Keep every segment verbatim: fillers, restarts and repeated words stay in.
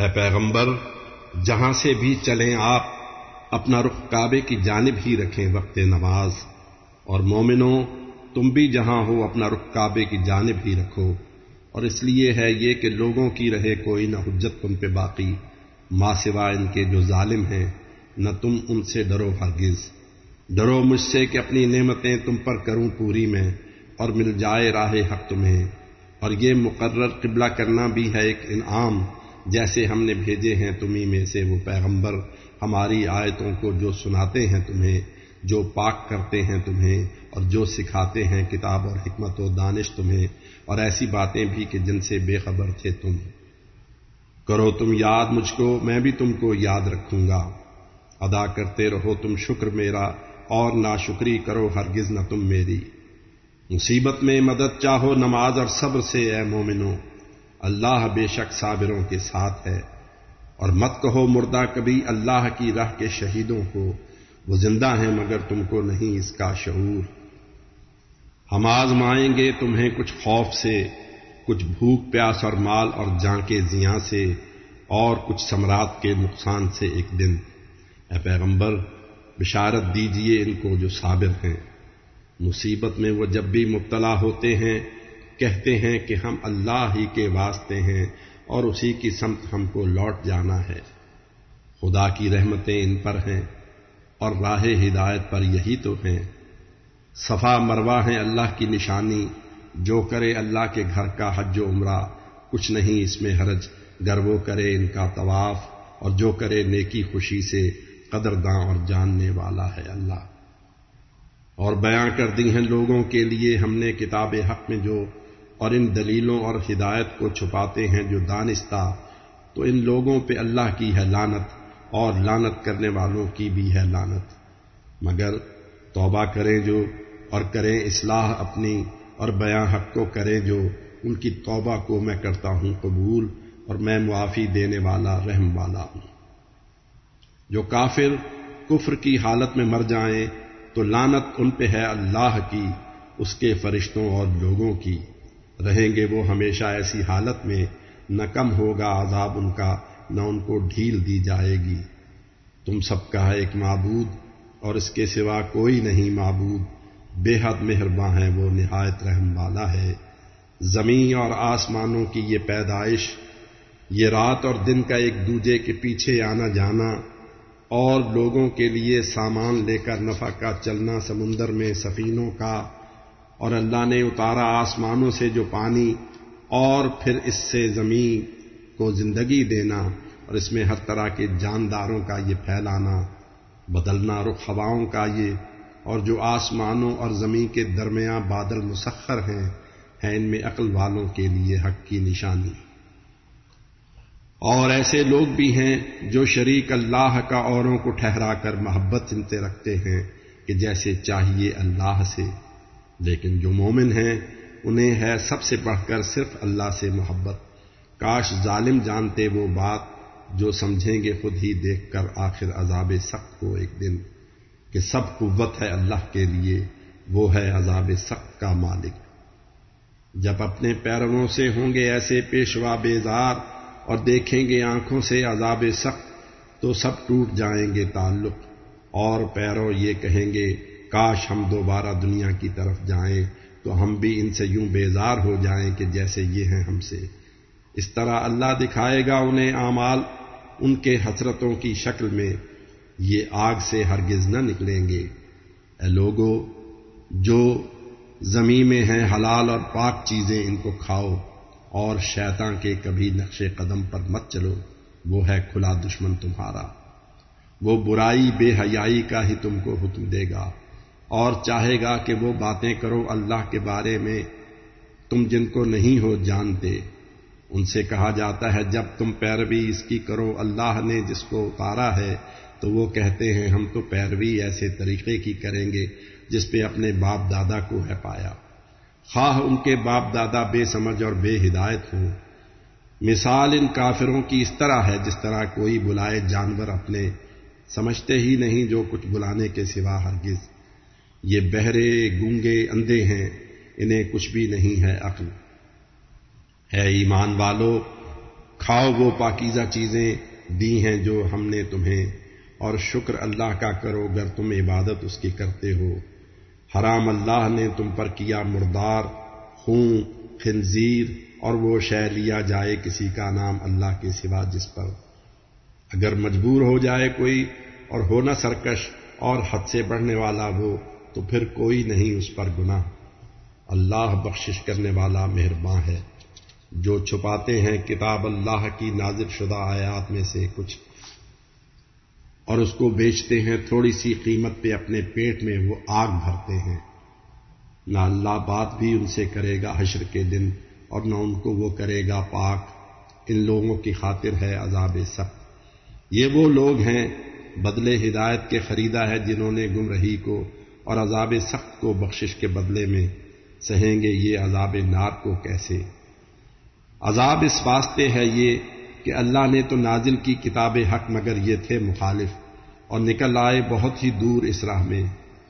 اے پیغمبر، جہاں سے بھی چلیں آپ اپنا رخ کعبے کی جانب ہی رکھیں وقت نماز، اور مومنوں تم بھی جہاں ہو اپنا رخ کعبے کی جانب ہی رکھو، اور اس لیے ہے یہ کہ لوگوں کی رہے کوئی نہ حجت تم پہ باقی ماں سوائے ان کے جو ظالم ہیں، نہ تم ان سے ڈرو ہرگز۔ ڈرو مجھ سے کہ اپنی نعمتیں تم پر کروں پوری میں، اور مل جائے راہ حق تمہیں، اور یہ مقرر قبلہ کرنا بھی ہے ایک انعام، جیسے ہم نے بھیجے ہیں تمہیں میں سے وہ پیغمبر ہماری آیتوں کو جو سناتے ہیں تمہیں، جو پاک کرتے ہیں تمہیں، اور جو سکھاتے ہیں کتاب اور حکمت و دانش تمہیں، اور ایسی باتیں بھی کہ جن سے بے خبر تھے تم۔ کرو تم یاد مجھ کو، میں بھی تم کو یاد رکھوں گا، ادا کرتے رہو تم شکر میرا، اور ناشکری کرو ہرگز نہ تم میری۔ مصیبت میں مدد چاہو نماز اور صبر سے اے مومنو، اللہ بے شک صابروں کے ساتھ ہے۔ اور مت کہو مردہ کبھی اللہ کی راہ کے شہیدوں کو، وہ زندہ ہیں مگر تم کو نہیں اس کا شعور۔ ہم آزمائیں گے تمہیں کچھ خوف سے، کچھ بھوک پیاس اور مال اور جان کے زیاں سے، اور کچھ ثمرات کے نقصان سے ایک دن۔ اے پیغمبر بشارت دیجئے ان کو جو صابر ہیں، مصیبت میں وہ جب بھی مبتلا ہوتے ہیں کہتے ہیں کہ ہم اللہ ہی کے واسطے ہیں اور اسی کی سمت ہم کو لوٹ جانا ہے۔ خدا کی رحمتیں ان پر ہیں اور راہ ہدایت پر یہی تو ہیں۔ صفا مروہ ہیں اللہ کی نشانی، جو کرے اللہ کے گھر کا حج و عمرہ کچھ نہیں اس میں حرج، گر وہ کرے ان کا طواف، اور جو کرے نیکی خوشی سے قدرداں اور جاننے والا ہے اللہ۔ اور بیان کر دی ہیں لوگوں کے لیے ہم نے کتاب حق میں جو، اور ان دلیلوں اور ہدایت کو چھپاتے ہیں جو دانستہ، تو ان لوگوں پہ اللہ کی ہے لعنت، اور لعنت کرنے والوں کی بھی ہے لعنت۔ مگر توبہ کریں جو، اور کریں اصلاح اپنی، اور بیان حق کو کریں جو، ان کی توبہ کو میں کرتا ہوں قبول، اور میں معافی دینے والا رحم والا ہوں۔ جو کافر کفر کی حالت میں مر جائیں تو لعنت ان پہ ہے اللہ کی، اس کے فرشتوں اور لوگوں کی، رہیں گے وہ ہمیشہ ایسی حالت میں، نہ کم ہوگا عذاب ان کا، نہ ان کو ڈھیل دی جائے گی۔ تم سب کا ہے ایک معبود، اور اس کے سوا کوئی نہیں معبود، بے حد مہرباں ہے وہ، نہایت رحم والا ہے۔ زمین اور آسمانوں کی یہ پیدائش، یہ رات اور دن کا ایک دوجے کے پیچھے آنا جانا، اور لوگوں کے لیے سامان لے کر نفع کا چلنا سمندر میں سفینوں کا، اور اللہ نے اتارا آسمانوں سے جو پانی، اور پھر اس سے زمین کو زندگی دینا، اور اس میں ہر طرح کے جانداروں کا یہ پھیلانا، بدلنا رخ ہواؤں کا یہ، اور جو آسمانوں اور زمین کے درمیان بادل مسخر ہیں، ہیں ان میں عقل والوں کے لیے حق کی نشانی۔ اور ایسے لوگ بھی ہیں جو شریک اللہ کا اوروں کو ٹھہرا کر محبت چنتے رکھتے ہیں کہ جیسے چاہیے اللہ سے، لیکن جو مومن ہیں انہیں ہے سب سے بڑھ کر صرف اللہ سے محبت۔ کاش ظالم جانتے وہ بات جو سمجھیں گے خود ہی دیکھ کر آخر عذاب سخت کو ایک دن، کہ سب قوت ہے اللہ کے لیے، وہ ہے عذاب سخت کا مالک۔ جب اپنے پیرووں سے ہوں گے ایسے پیشوا بیزار، اور دیکھیں گے آنکھوں سے عذاب سخت، تو سب ٹوٹ جائیں گے تعلق، اور پیرو یہ کہیں گے کاش ہم دوبارہ دنیا کی طرف جائیں تو ہم بھی ان سے یوں بیزار ہو جائیں کہ جیسے یہ ہیں ہم سے۔ اس طرح اللہ دکھائے گا انہیں اعمال ان کے حسرتوں کی شکل میں، یہ آگ سے ہرگز نہ نکلیں گے۔ اے لوگو، جو زمین میں ہیں حلال اور پاک چیزیں ان کو کھاؤ، اور شیطان کے کبھی نقش قدم پر مت چلو، وہ ہے کھلا دشمن تمہارا۔ وہ برائی بے حیائی کا ہی تم کو حکم دے گا، اور چاہے گا کہ وہ باتیں کرو اللہ کے بارے میں تم جن کو نہیں ہو جانتے۔ ان سے کہا جاتا ہے جب تم پیروی اس کی کرو اللہ نے جس کو اتارا ہے، تو وہ کہتے ہیں ہم تو پیروی ایسے طریقے کی کریں گے جس پہ اپنے باپ دادا کو ہے پایا، خواہ ان کے باپ دادا بے سمجھ اور بے ہدایت ہوں۔ مثال ان کافروں کی اس طرح ہے جس طرح کوئی بلائے جانور اپنے، سمجھتے ہی نہیں جو کچھ بلانے کے سوا ہرگز۔ یہ بہرے گونگے اندھے ہیں، انہیں کچھ بھی نہیں ہے عقل۔ ہے ایمان والو، کھاؤ وہ پاکیزہ چیزیں دی ہیں جو ہم نے تمہیں، اور شکر اللہ کا کرو گر تم عبادت اس کی کرتے ہو۔ حرام اللہ نے تم پر کیا مردار، خون، خنزیر اور وہ شے لیا جائے کسی کا نام اللہ کے سوا جس پر اگر مجبور ہو جائے کوئی اور ہو نہ سرکش اور حد سے بڑھنے والا وہ، تو پھر کوئی نہیں اس پر گناہ۔ اللہ بخشش کرنے والا مہرباں ہے۔ جو چھپاتے ہیں کتاب اللہ کی نازل شدہ آیات میں سے کچھ اور اس کو بیچتے ہیں تھوڑی سی قیمت پہ، اپنے پیٹ میں وہ آگ بھرتے ہیں، نہ اللہ بات بھی ان سے کرے گا حشر کے دن، اور نہ ان کو وہ کرے گا پاک۔ ان لوگوں کی خاطر ہے عذاب سخت۔ یہ وہ لوگ ہیں بدلے ہدایت کے خریدا ہے جنہوں نے گمراہی کو اور عذاب سخت کو بخشش کے بدلے میں سہیں گے یہ عذاب نار کو کیسے۔ عذاب اس واسطے ہے یہ کہ اللہ نے تو نازل کی کتاب حق مگر یہ تھے مخالف اور نکل آئے بہت ہی دور اس راہ میں۔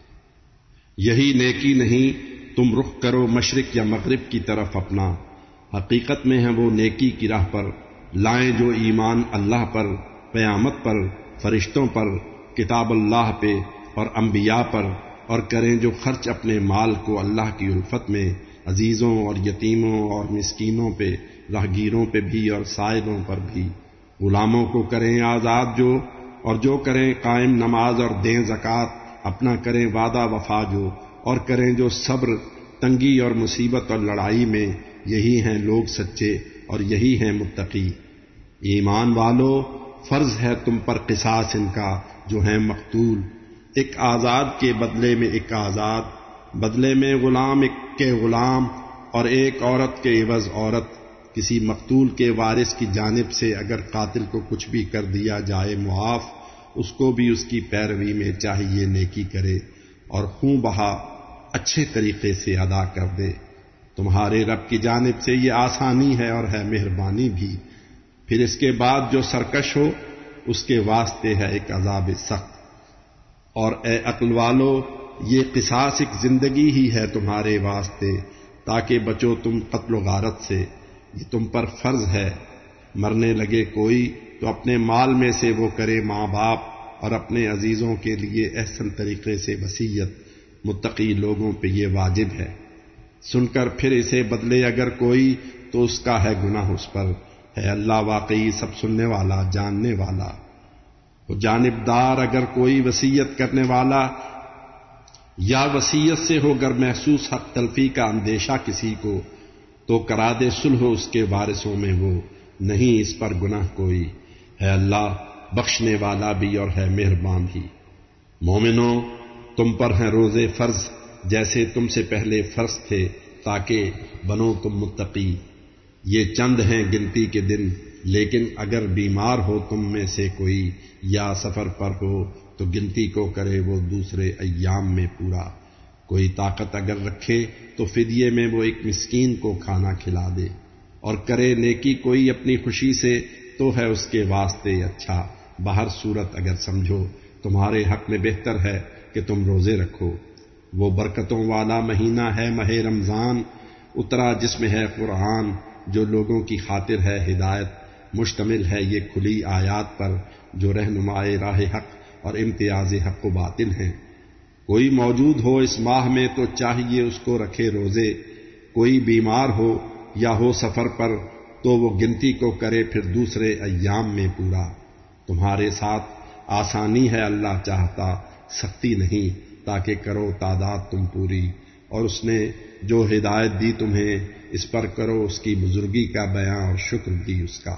یہی نیکی نہیں تم رخ کرو مشرق یا مغرب کی طرف اپنا، حقیقت میں ہے وہ نیکی کی راہ پر لائیں جو ایمان اللہ پر، قیامت پر، فرشتوں پر، کتاب اللہ پہ اور انبیاء پر، اور کریں جو خرچ اپنے مال کو اللہ کی الفت میں عزیزوں اور یتیموں اور مسکینوں پہ، راہگیروں پہ بھی اور سائلوں پر بھی، غلاموں کو کریں آزاد جو، اور جو کریں قائم نماز اور دیں زکوٰۃ، اپنا کریں وعدہ وفا جو، اور کریں جو صبر تنگی اور مصیبت اور لڑائی میں، یہی ہیں لوگ سچے اور یہی ہیں متقی۔ ایمان والو فرض ہے تم پر قصاص ان کا جو ہیں مقتول، ایک آزاد کے بدلے میں ایک آزاد، بدلے میں غلام ایک کے غلام، اور ایک عورت کے عوض عورت۔ کسی مقتول کے وارث کی جانب سے اگر قاتل کو کچھ بھی کر دیا جائے معاف، اس کو بھی اس کی پیروی میں چاہیے نیکی کرے اور خوں بہا اچھے طریقے سے ادا کر دے۔ تمہارے رب کی جانب سے یہ آسانی ہے اور ہے مہربانی بھی۔ پھر اس کے بعد جو سرکش ہو اس کے واسطے ہے ایک عذاب سخت۔ اور اے عقل والو یہ قصاص ایک زندگی ہی ہے تمہارے واسطے تاکہ بچو تم قتل و غارت سے، یہ تم پر فرض ہے۔ مرنے لگے کوئی تو اپنے مال میں سے وہ کرے ماں باپ اور اپنے عزیزوں کے لیے احسن طریقے سے وصیت، متقی لوگوں پہ یہ واجب ہے۔ سن کر پھر اسے بدلے اگر کوئی تو اس کا ہے گناہ اس پر، ہے اللہ واقعی سب سننے والا جاننے والا۔ وہ جانبدار اگر کوئی وصیت کرنے والا یا وصیت سے ہو گر محسوس حق تلفی کا اندیشہ کسی کو، تو کرا دے صلح اس کے وارثوں میں وہ، نہیں اس پر گناہ کوئی، ہے اللہ بخشنے والا بھی اور ہے مہربان بھی۔ مومنوں تم پر ہیں روزے فرض جیسے تم سے پہلے فرض تھے تاکہ بنو تم متقی۔ یہ چند ہیں گنتی کے دن، لیکن اگر بیمار ہو تم میں سے کوئی یا سفر پر ہو تو گنتی کو کرے وہ دوسرے ایام میں پورا۔ کوئی طاقت اگر رکھے تو فدیے میں وہ ایک مسکین کو کھانا کھلا دے، اور کرے نیکی کوئی اپنی خوشی سے تو ہے اس کے واسطے اچھا۔ باہر صورت اگر سمجھو تمہارے حق میں بہتر ہے کہ تم روزے رکھو۔ وہ برکتوں والا مہینہ ہے ماہ رمضان، اترا جس میں ہے قرآن، جو لوگوں کی خاطر ہے ہدایت، مشتمل ہے یہ کھلی آیات پر جو رہنمائے راہ حق اور امتیاز حق و باطل ہیں۔ کوئی موجود ہو اس ماہ میں تو چاہیے اس کو رکھے روزے، کوئی بیمار ہو یا ہو سفر پر تو وہ گنتی کو کرے پھر دوسرے ایام میں پورا۔ تمہارے ساتھ آسانی ہے اللہ چاہتا سختی نہیں، تاکہ کرو تعداد تم پوری، اور اس نے جو ہدایت دی تمہیں اس پر کرو اس کی بزرگی کا بیان اور شکر دی اس کا۔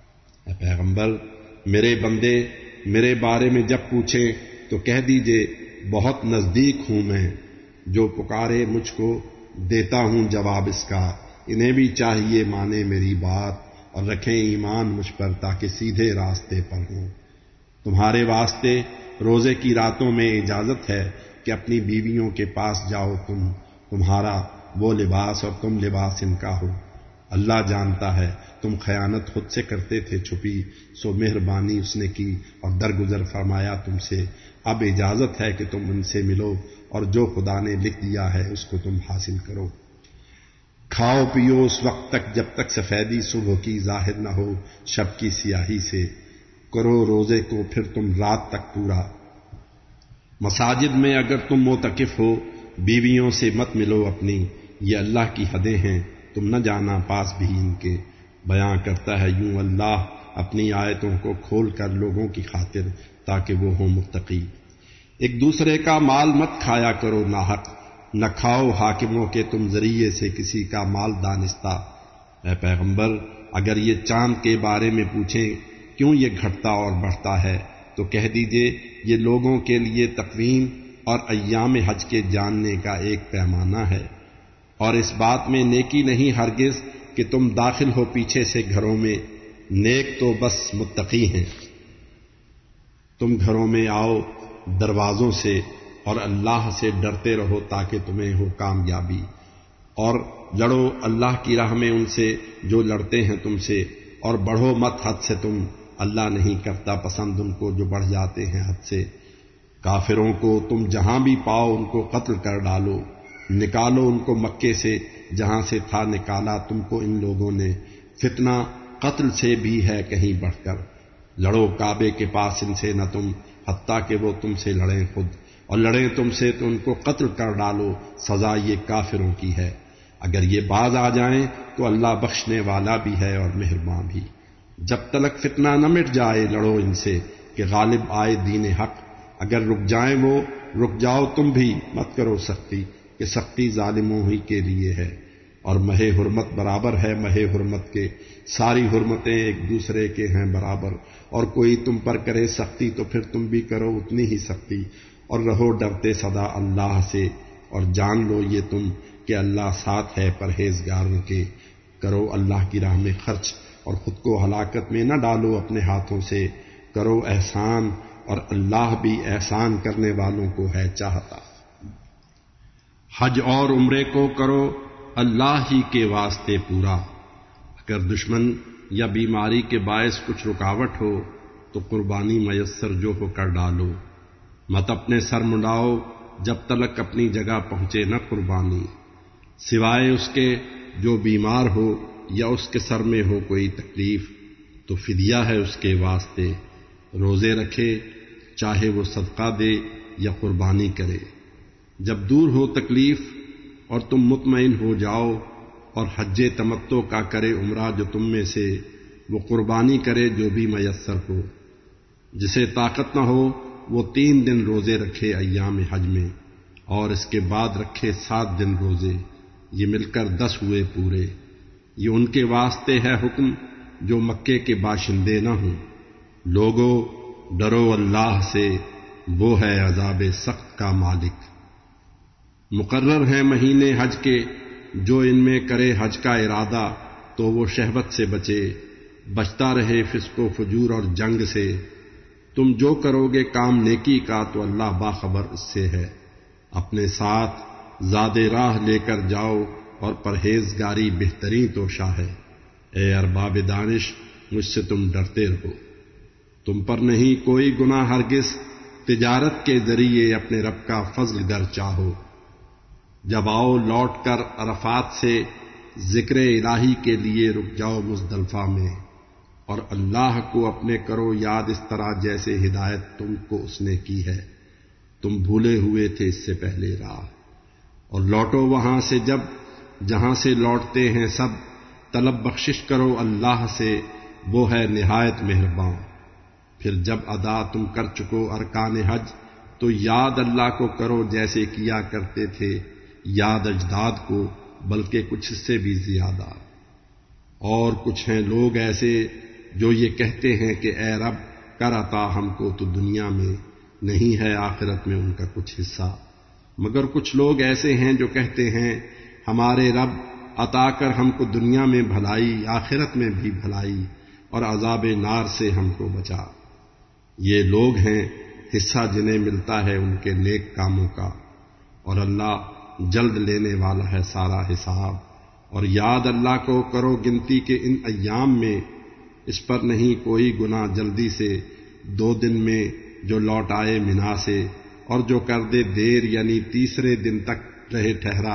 اے پیغمبر میرے بندے میرے بارے میں جب پوچھیں تو کہہ دیجئے بہت نزدیک ہوں میں، جو پکارے مجھ کو دیتا ہوں جواب اس کا۔ انہیں بھی چاہیے مانے میری بات اور رکھیں ایمان مجھ پر تاکہ سیدھے راستے پر ہوں۔ تمہارے واسطے روزے کی راتوں میں اجازت ہے کہ اپنی بیویوں کے پاس جاؤ تم، تمہارا وہ لباس اور تم لباس ان کا ہو۔ اللہ جانتا ہے تم خیانت خود سے کرتے تھے چھپی، سو مہربانی اس نے کی اور درگزر فرمایا تم سے۔ اب اجازت ہے کہ تم ان سے ملو اور جو خدا نے لکھ دیا ہے اس کو تم حاصل کرو۔ کھاؤ پیو اس وقت تک جب تک سفیدی صبح کی ظاہر نہ ہو شب کی سیاہی سے، کرو روزے کو پھر تم رات تک پورا۔ مساجد میں اگر تم معتکف ہو بیویوں سے مت ملو اپنی، یہ اللہ کی حدیں ہیں تم نہ جانا پاس بھی ان کے۔ بیان کرتا ہے یوں اللہ اپنی آیتوں کو کھول کر لوگوں کی خاطر تاکہ وہ ہوں متقی۔ ایک دوسرے کا مال مت کھایا کرو ناحق، نہ کھاؤ حاکموں کے تم ذریعے سے کسی کا مال دانستہ۔ اے پیغمبر اگر یہ چاند کے بارے میں پوچھیں کیوں یہ گھٹتا اور بڑھتا ہے تو کہہ دیجئے یہ لوگوں کے لیے تقویم اور ایام حج کے جاننے کا ایک پیمانہ ہے، اور اس بات میں نیکی نہیں ہرگز کہ تم داخل ہو پیچھے سے گھروں میں، نیک تو بس متقی ہیں۔ تم گھروں میں آؤ دروازوں سے اور اللہ سے ڈرتے رہو تاکہ تمہیں ہو کامیابی، اور لڑو اللہ کی راہ میں ان سے جو لڑتے ہیں تم سے، اور بڑھو مت حد سے تم، اللہ نہیں کرتا پسند ان کو جو بڑھ جاتے ہیں حد سے۔ کافروں کو تم جہاں بھی پاؤ ان کو قتل کر ڈالو، نکالو ان کو مکے سے جہاں سے تھا نکالا تم کو ان لوگوں نے، فتنہ قتل سے بھی ہے کہیں بڑھ کر۔ لڑو کعبے کے پاس ان سے نہ تم حتیٰ کہ وہ تم سے لڑیں خود، اور لڑیں تم سے تو ان کو قتل کر ڈالو، سزا یہ کافروں کی ہے۔ اگر یہ باز آ جائیں تو اللہ بخشنے والا بھی ہے اور مہربان بھی۔ جب تلک فتنہ نہ مٹ جائے لڑو ان سے کہ غالب آئے دین حق، اگر رک جائیں وہ رک جاؤ تم بھی، مت کرو سختی کہ سختی ظالموں ہی کے لیے ہے، اور مہ حرمت برابر ہے مہ حرمت کے، ساری حرمتیں ایک دوسرے کے ہیں برابر، اور کوئی تم پر کرے سختی تو پھر تم بھی کرو اتنی ہی سختی، اور رہو ڈرتے سدا اللہ سے، اور جان لو یہ تم کہ اللہ ساتھ ہے پرہیزگاروں کے۔ کرو اللہ کی راہ میں خرچ اور خود کو ہلاکت میں نہ ڈالو اپنے ہاتھوں سے، کرو احسان اور اللہ بھی احسان کرنے والوں کو ہے چاہتا۔ حج اور عمرے کو کرو اللہ ہی کے واسطے پورا، اگر دشمن یا بیماری کے باعث کچھ رکاوٹ ہو تو قربانی میسر جو ہو کر ڈالو، مت اپنے سر منڈاؤ جب تلک اپنی جگہ پہنچے نہ قربانی، سوائے اس کے جو بیمار ہو یا اس کے سر میں ہو کوئی تکلیف تو فدیہ ہے اس کے واسطے، روزے رکھے چاہے وہ صدقہ دے یا قربانی کرے۔ جب دور ہو تکلیف اور تم مطمئن ہو جاؤ، اور حج تمتع کا کرے عمرہ جو تم میں سے، وہ قربانی کرے جو بھی میسر ہو۔ جسے طاقت نہ ہو وہ تین دن روزے رکھے ایام حج میں، اور اس کے بعد رکھے سات دن روزے، یہ مل کر دس ہوئے پورے۔ یہ ان کے واسطے ہے حکم جو مکے کے باشندے نہ ہوں۔ لوگو ڈرو اللہ سے، وہ ہے عذاب سخت کا مالک۔ مقرر ہیں مہینے حج کے، جو ان میں کرے حج کا ارادہ تو وہ شہوت سے بچے، بچتا رہے فسق و فجور اور جنگ سے۔ تم جو کرو گے کام نیکی کا تو اللہ باخبر اس سے ہے۔ اپنے ساتھ زاد راہ لے کر جاؤ، اور پرہیزگاری بہترین توشہ ہے۔ اے ارباب دانش مجھ سے تم ڈرتے رہو۔ تم پر نہیں کوئی گناہ ہرگز تجارت کے ذریعے اپنے رب کا فضل گر چاہو۔ جب آؤ لوٹ کر عرفات سے ذکر الہی کے لیے رک جاؤ مزدلفہ میں، اور اللہ کو اپنے کرو یاد اس طرح جیسے ہدایت تم کو اس نے کی ہے، تم بھولے ہوئے تھے اس سے پہلے راہ۔ اور لوٹو وہاں سے جب جہاں سے لوٹتے ہیں سب، طلب بخشش کرو اللہ سے، وہ ہے نہایت مہربان۔ پھر جب ادا تم کر چکو ارکان حج تو یاد اللہ کو کرو جیسے کیا کرتے تھے یاد اجداد کو، بلکہ کچھ سے بھی زیادہ۔ اور کچھ ہیں لوگ ایسے جو یہ کہتے ہیں کہ اے رب کر عطا ہم کو تو دنیا میں، نہیں ہے آخرت میں ان کا کچھ حصہ۔ مگر کچھ لوگ ایسے ہیں جو کہتے ہیں ہمارے رب عطا کر ہم کو دنیا میں بھلائی، آخرت میں بھی بھلائی، اور عذاب نار سے ہم کو بچا۔ یہ لوگ ہیں حصہ جنہیں ملتا ہے ان کے نیک کاموں کا، اور اللہ جلد لینے والا ہے سارا حساب۔ اور یاد اللہ کو کرو گنتی کے ان ایام میں، اس پر نہیں کوئی گناہ جلدی سے دو دن میں جو لوٹ آئے منا سے، اور جو کر دے دیر یعنی تیسرے دن تک رہے ٹھہرا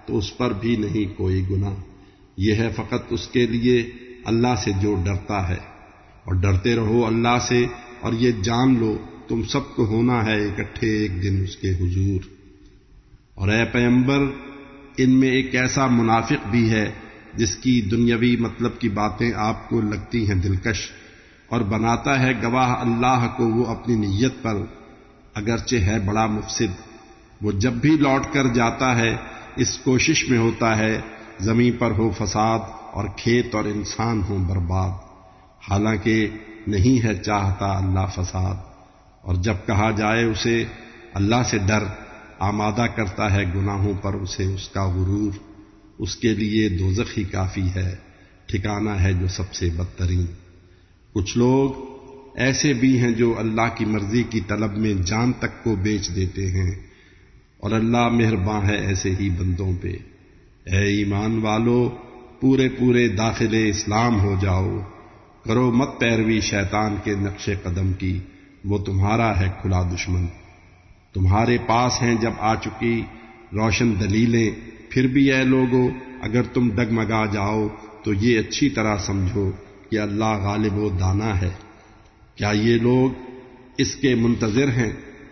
تو اس پر بھی نہیں کوئی گناہ، یہ ہے فقط اس کے لیے اللہ سے جو ڈرتا ہے، اور ڈرتے رہو اللہ سے، اور یہ جان لو تم سب کو ہونا ہے اکٹھے ایک دن اس کے حضور۔ اور اے پیغمبر، ان میں ایک ایسا منافق بھی ہے جس کی دنیاوی مطلب کی باتیں آپ کو لگتی ہیں دلکش، اور بناتا ہے گواہ اللہ کو وہ اپنی نیت پر، اگرچہ ہے بڑا مفسد۔ وہ جب بھی لوٹ کر جاتا ہے اس کوشش میں ہوتا ہے زمین پر ہو فساد اور کھیت اور انسان ہوں برباد، حالانکہ نہیں ہے چاہتا اللہ فساد۔ اور جب کہا جائے اسے اللہ سے ڈر، آمادہ کرتا ہے گناہوں پر اسے اس کا غرور، اس کے لیے دوزخ ہی کافی ہے، ٹھکانہ ہے جو سب سے بدترین۔ کچھ لوگ ایسے بھی ہیں جو اللہ کی مرضی کی طلب میں جان تک کو بیچ دیتے ہیں، اور اللہ مہرباں ہے ایسے ہی بندوں پہ۔ اے ایمان والو، پورے پورے داخل اسلام ہو جاؤ، کرو مت پیروی شیطان کے نقش قدم کی، وہ تمہارا ہے کھلا دشمن۔ تمہارے پاس ہیں جب آ چکی روشن دلیلیں، پھر بھی اے لوگو اگر تم ڈگمگا جاؤ تو یہ اچھی طرح سمجھو کہ اللہ غالب و دانا ہے۔ کیا یہ لوگ اس کے منتظر ہیں؟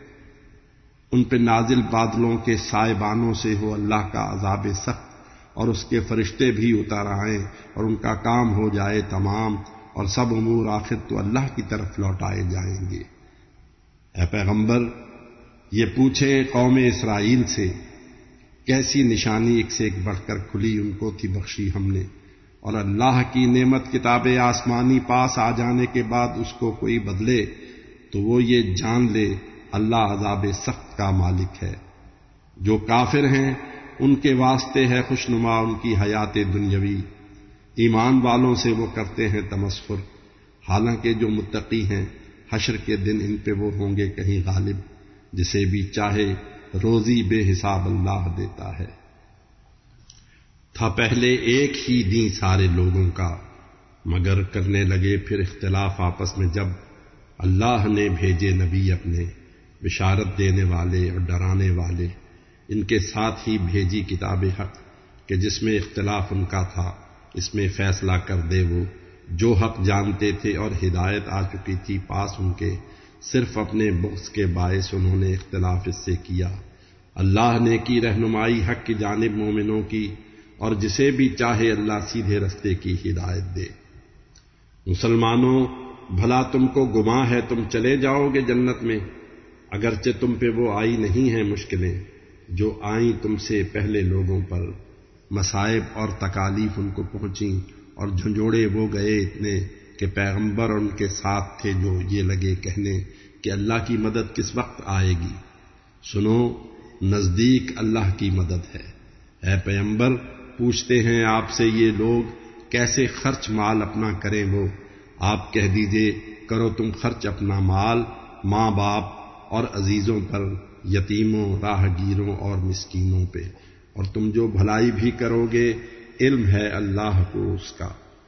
ان پہ نازل بادلوں کے سائبانوں سے ہو اللہ کا عذاب سخت، اور اس کے فرشتے بھی اتر آئیں اور ان کا کام ہو جائے تمام، اور سب امور آخر تو اللہ کی طرف لوٹائے جائیں گے۔ اے پیغمبر، یہ پوچھیں قوم اسرائیل سے، کیسی نشانی ایک سے ایک بڑھ کر کھلی ان کو تھی بخشی ہم نے، اور اللہ کی نعمت کتاب آسمانی پاس آ جانے کے بعد اس کو کوئی بدلے تو وہ یہ جان لے اللہ عذاب سخت کا مالک ہے۔ جو کافر ہیں ان کے واسطے ہے خوشنما ان کی حیات دنیاوی، ایمان والوں سے وہ کرتے ہیں تمسخر، حالانکہ جو متقی ہیں حشر کے دن ان پہ وہ ہوں گے کہیں غالب، جسے بھی چاہے روزی بے حساب اللہ دیتا ہے۔ تھا پہلے ایک ہی دین سارے لوگوں کا، مگر کرنے لگے پھر اختلاف آپس میں جب اللہ نے بھیجے نبی اپنے، بشارت دینے والے اور ڈرانے والے، ان کے ساتھ ہی بھیجی کتاب حق کہ جس میں اختلاف ان کا تھا اس میں فیصلہ کر دے وہ، جو حق جانتے تھے اور ہدایت آ چکی تھی پاس ان کے، صرف اپنے بغض کے باعث انہوں نے اختلاف اس سے کیا۔ اللہ نے کی رہنمائی حق کی جانب مومنوں کی، اور جسے بھی چاہے اللہ سیدھے رستے کی ہدایت دے۔ مسلمانوں، بھلا تم کو گمان ہے تم چلے جاؤ گے جنت میں، اگرچہ تم پہ وہ آئی نہیں ہیں مشکلیں جو آئیں تم سے پہلے لوگوں پر، مصائب اور تکالیف ان کو پہنچیں، اور جھنجھوڑے وہ گئے اتنے کہ پیغمبر اور ان کے ساتھ تھے جو یہ لگے کہنے کہ اللہ کی مدد کس وقت آئے گی۔ سنو، نزدیک اللہ کی مدد ہے۔ اے پیغمبر، پوچھتے ہیں آپ سے یہ لوگ کیسے خرچ مال اپنا کریں، وہ آپ کہہ دیجئے کرو تم خرچ اپنا مال ماں باپ اور عزیزوں پر، یتیموں، راہ گیروں اور مسکینوں پہ، اور تم جو بھلائی بھی کرو گے علم ہے اللہ کو اس کا۔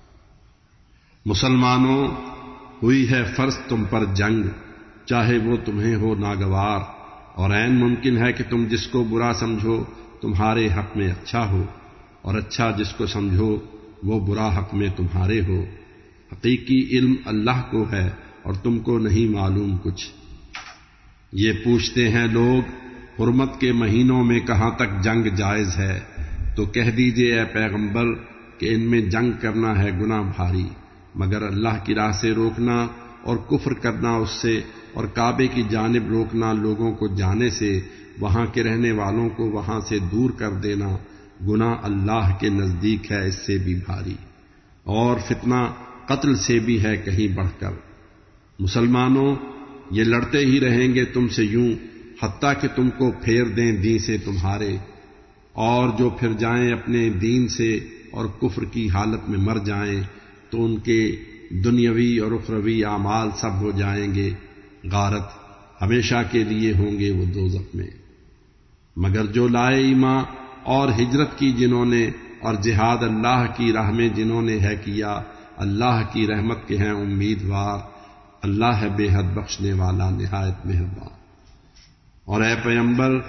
مسلمانوں، ہوئی ہے فرض تم پر جنگ، چاہے وہ تمہیں ہو ناگوار، اور عین ممکن ہے کہ تم جس کو برا سمجھو تمہارے حق میں اچھا ہو، اور اچھا جس کو سمجھو وہ برا حق میں تمہارے ہو۔ حقیقی علم اللہ کو ہے اور تم کو نہیں معلوم کچھ۔ یہ پوچھتے ہیں لوگ حرمت کے مہینوں میں کہاں تک جنگ جائز ہے، تو کہہ دیجئے اے پیغمبر کہ ان میں جنگ کرنا ہے گناہ بھاری، مگر اللہ کی راہ سے روکنا اور کفر کرنا اس سے، اور کعبے کی جانب روکنا لوگوں کو جانے سے، وہاں کے رہنے والوں کو وہاں سے دور کر دینا، گناہ اللہ کے نزدیک ہے اس سے بھی بھاری، اور فتنہ قتل سے بھی ہے کہیں بڑھ کر۔ مسلمانوں، یہ لڑتے ہی رہیں گے تم سے یوں حتیٰ کہ تم کو پھیر دیں دین سے تمہارے، اور جو پھر جائیں اپنے دین سے اور کفر کی حالت میں مر جائیں تو ان کے دنیاوی اور اخروی اعمال سب ہو جائیں گے غارت، ہمیشہ کے لیے ہوں گے وہ دوزخ میں۔ مگر جو لائے ایمان اور ہجرت کی جنہوں نے، اور جہاد اللہ کی راہ میں جنہوں نے ہے کیا، اللہ کی رحمت کے ہیں امیدوار، اللہ ہے بے حد بخشنے والا نہایت مہربان۔ اور اے پیغمبر،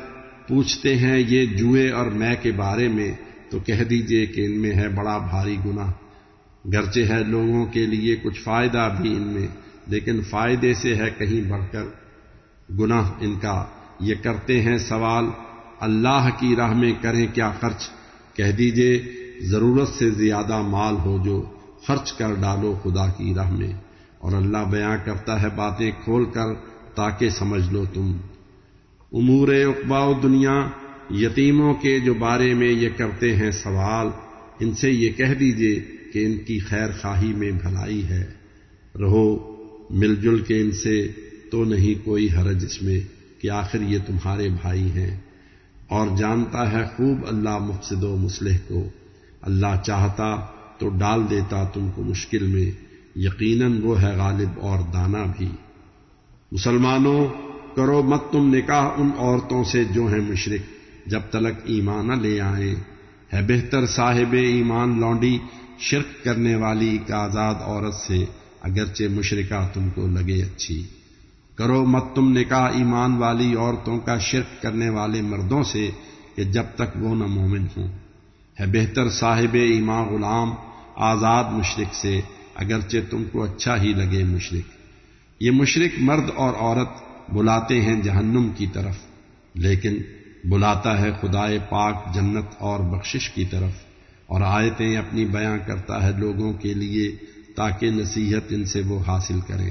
پوچھتے ہیں یہ جوئے اور مے کے بارے میں تو کہہ دیجئے کہ ان میں ہے بڑا بھاری گناہ، گرچہ ہے لوگوں کے لیے کچھ فائدہ بھی ان میں، لیکن فائدے سے ہے کہیں بڑھ کر گناہ ان کا۔ یہ کرتے ہیں سوال اللہ کی راہ میں کریں کیا خرچ، کہہ دیجئے ضرورت سے زیادہ مال ہو جو خرچ کر ڈالو خدا کی راہ میں، اور اللہ بیاں کرتا ہے باتیں کھول کر تاکہ سمجھ لو تم۔ امور عقبا و دنیا، یتیموں کے جو بارے میں یہ کرتے ہیں سوال، ان سے یہ کہہ دیجئے کہ ان کی خیر خواہی میں بھلائی ہے، رہو مل جل کے ان سے، تو نہیں کوئی حرج اس میں کہ آخر یہ تمہارے بھائی ہیں۔ اور جانتا ہے خوب اللہ مفسد و مصلح کو، اللہ چاہتا تو ڈال دیتا تم کو مشکل میں، یقیناً وہ ہے غالب اور دانا بھی۔ مسلمانوں، کرو مت تم نکاح ان عورتوں سے جو ہیں مشرک جب تلک ایمان نہ لے آئیں، ہے بہتر صاحب ایمان لونڈی شرک کرنے والی ایک آزاد عورت سے، اگرچہ مشرکہ تم کو لگے اچھی۔ کرو مت تم نکاح ایمان والی عورتوں کا شرک کرنے والے مردوں سے کہ جب تک وہ نہ مومن ہوں، ہے بہتر صاحب ایمان غلام آزاد مشرک سے، اگرچہ تم کو اچھا ہی لگے مشرک۔ یہ مشرک مرد اور عورت بلاتے ہیں جہنم کی طرف، لیکن بلاتا ہے خدائے پاک جنت اور بخشش کی طرف، اور آیتیں اپنی بیان کرتا ہے لوگوں کے لیے تاکہ نصیحت ان سے وہ حاصل کریں۔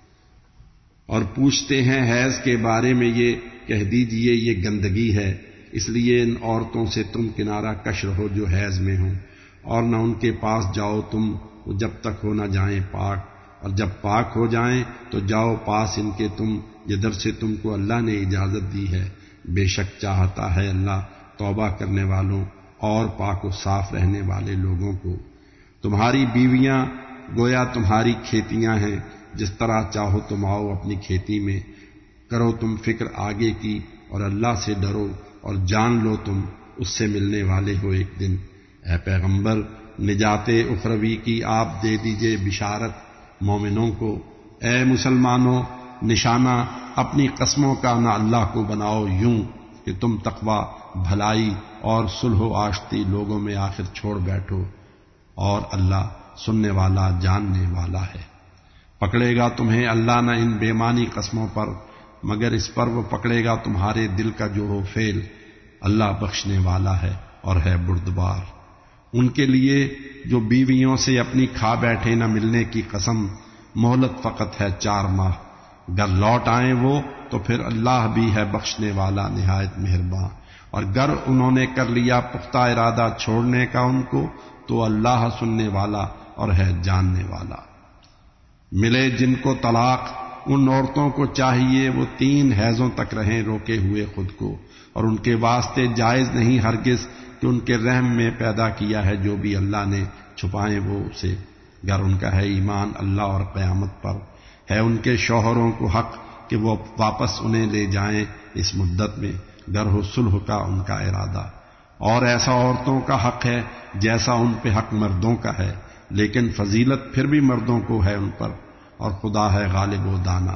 اور پوچھتے ہیں حیض کے بارے میں، یہ کہہ دیجئے یہ گندگی ہے، اس لیے ان عورتوں سے تم کنارہ کش رہو جو حیض میں ہوں، اور نہ ان کے پاس جاؤ تم جب تک ہو نہ جائیں پاک، اور جب پاک ہو جائیں تو جاؤ پاس ان کے تم جدھر سے تم کو اللہ نے اجازت دی ہے، بے شک چاہتا ہے اللہ توبہ کرنے والوں اور پاک و صاف رہنے والے لوگوں کو۔ تمہاری بیویاں گویا تمہاری کھیتیاں ہیں، جس طرح چاہو تم آؤ اپنی کھیتی میں، کرو تم فکر آگے کی اور اللہ سے ڈرو، اور جان لو تم اس سے ملنے والے ہو ایک دن۔ اے پیغمبر، نجات اخروی کی آپ دے دیجئے بشارت مومنوں کو۔ اے مسلمانوں، نشانہ اپنی قسموں کا نہ اللہ کو بناؤ یوں کہ تم تقوی، بھلائی اور صلح و آشتی لوگوں میں آخر چھوڑ بیٹھو، اور اللہ سننے والا جاننے والا ہے۔ پکڑے گا تمہیں اللہ نہ ان بے معنی قسموں پر، مگر اس پر وہ پکڑے گا تمہارے دل کا جو ہو فعل، اللہ بخشنے والا ہے اور ہے بردبار۔ ان کے لیے جو بیویوں سے اپنی کھا بیٹھے نہ ملنے کی قسم، مہلت فقط ہے چار ماہ، گر لوٹ آئیں وہ تو پھر اللہ بھی ہے بخشنے والا نہایت مہرباں، اور گر انہوں نے کر لیا پختہ ارادہ چھوڑنے کا ان کو تو اللہ سننے والا اور ہے جاننے والا۔ ملے جن کو طلاق، ان عورتوں کو چاہیے وہ تین حیضوں تک رہیں روکے ہوئے خود کو، اور ان کے واسطے جائز نہیں ہرگز کہ ان کے رحم میں پیدا کیا ہے جو بھی اللہ نے چھپائیں وہ اسے، گر ان کا ہے ایمان اللہ اور قیامت پر، ہے ان کے شوہروں کو حق کہ وہ واپس انہیں لے جائیں اس مدت میں، گر ہو صلح کا ان کا ارادہ، اور ایسا عورتوں کا حق ہے جیسا ان پہ حق مردوں کا ہے، لیکن فضیلت پھر بھی مردوں کو ہے ان پر، اور خدا ہے غالب و دانا۔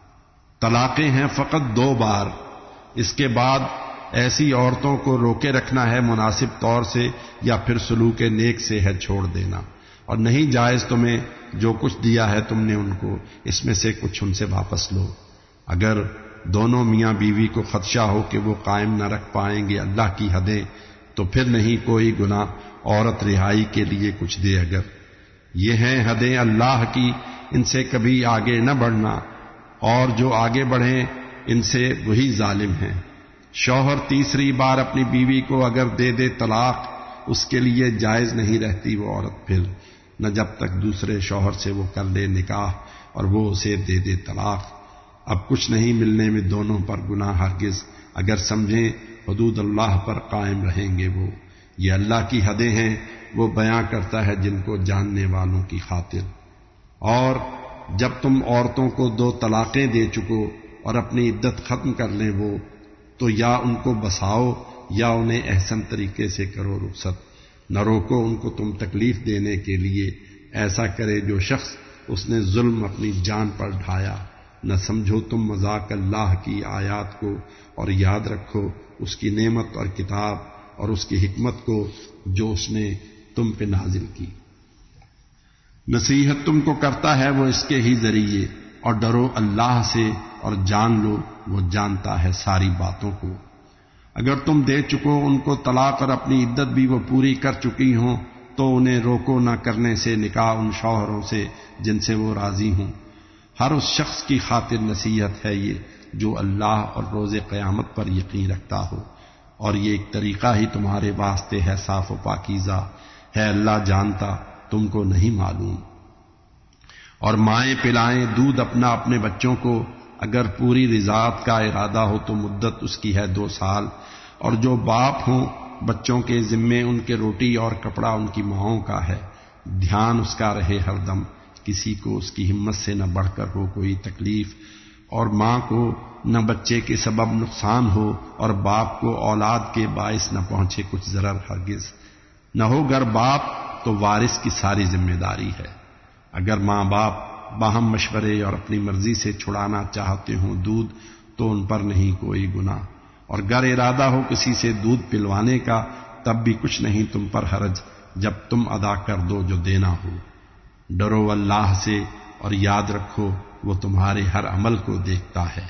طلاقیں ہیں فقط دو بار، اس کے بعد ایسی عورتوں کو روکے رکھنا ہے مناسب طور سے، یا پھر سلوک نیک سے ہے چھوڑ دینا، اور نہیں جائز تمہیں جو کچھ دیا ہے تم نے ان کو، اس میں سے کچھ ان سے واپس لو۔ اگر دونوں میاں بیوی کو خدشہ ہو کہ وہ قائم نہ رکھ پائیں گے اللہ کی حدیں، تو پھر نہیں کوئی گناہ عورت رہائی کے لیے کچھ دے، اگر یہ ہیں حدیں اللہ کی، ان سے کبھی آگے نہ بڑھنا، اور جو آگے بڑھیں ان سے وہی ظالم ہیں۔ شوہر تیسری بار اپنی بیوی کو اگر دے دے طلاق، اس کے لیے جائز نہیں رہتی وہ عورت پھر، نہ جب تک دوسرے شوہر سے وہ کر لے نکاح اور وہ اسے دے دے طلاق۔ اب کچھ نہیں ملنے میں دونوں پر گناہ ہرگز، اگر سمجھیں حدود اللہ پر قائم رہیں گے وہ۔ یہ اللہ کی حدیں ہیں، وہ بیان کرتا ہے جن کو جاننے والوں کی خاطر۔ اور جب تم عورتوں کو دو طلاقیں دے چکو اور اپنی عدت ختم کر لیں وہ، تو یا ان کو بساؤ یا انہیں احسن طریقے سے کرو رخصت، نہ روکو ان کو تم تکلیف دینے کے لیے، ایسا کرے جو شخص اس نے ظلم اپنی جان پر ڈھایا، نہ سمجھو تم مذاق اللہ کی آیات کو، اور یاد رکھو اس کی نعمت اور کتاب اور اس کی حکمت کو جو اس نے تم پہ نازل کی۔ نصیحت تم کو کرتا ہے وہ اس کے ہی ذریعے، اور ڈرو اللہ سے اور جان لو وہ جانتا ہے ساری باتوں کو۔ اگر تم دے چکو ان کو طلاق اور اپنی عدت بھی وہ پوری کر چکی ہوں تو انہیں روکو نہ کرنے سے نکاح ان شوہروں سے جن سے وہ راضی ہوں۔ ہر اس شخص کی خاطر نصیحت ہے یہ جو اللہ اور روز قیامت پر یقین رکھتا ہو، اور یہ ایک طریقہ ہی تمہارے واسطے ہے صاف و پاکیزہ، ہے اللہ جانتا تم کو نہیں معلوم۔ اور مائیں پلائیں دودھ اپنا اپنے بچوں کو، اگر پوری رضاعت کا ارادہ ہو تو مدت اس کی ہے دو سال، اور جو باپ ہوں بچوں کے ذمے ان کے روٹی اور کپڑا ان کی ماؤں کا ہے، دھیان اس کا رہے ہر دم، کسی کو اس کی ہمت سے نہ بڑھ کر ہو کوئی تکلیف، اور ماں کو نہ بچے کے سبب نقصان ہو، اور باپ کو اولاد کے باعث نہ پہنچے کچھ ضرر ہرگز نہ ہو۔ گر باپ تو وارث کی ساری ذمہ داری ہے۔ اگر ماں باپ باہم مشورے اور اپنی مرضی سے چھڑانا چاہتے ہوں دودھ تو ان پر نہیں کوئی گناہ، اور گر ارادہ ہو کسی سے دودھ پلوانے کا تب بھی کچھ نہیں تم پر حرج جب تم ادا کر دو جو دینا ہو۔ ڈرو اللہ سے اور یاد رکھو وہ تمہارے ہر عمل کو دیکھتا ہے۔